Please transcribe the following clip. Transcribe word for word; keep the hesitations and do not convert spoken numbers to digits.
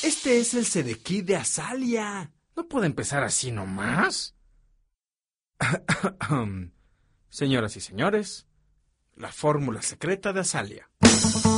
Este es el Sedequí de Azalia. ¿No puede empezar así nomás? Señoras y señores, la fórmula secreta de Azalia.